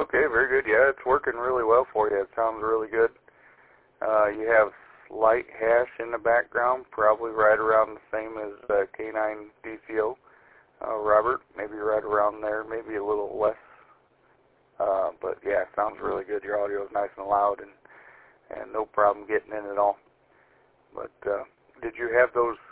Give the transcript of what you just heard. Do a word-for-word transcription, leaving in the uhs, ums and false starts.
Okay, very good. Yeah, it's working really well for you. It sounds really good. Uh, you have light hash in the background, probably right around the same as uh, K nine D C O. Uh, Robert, maybe right around there, maybe a little less. Uh, but yeah, it sounds really good. Your audio is nice and loud, and, and no problem getting in at all. But uh, did you have those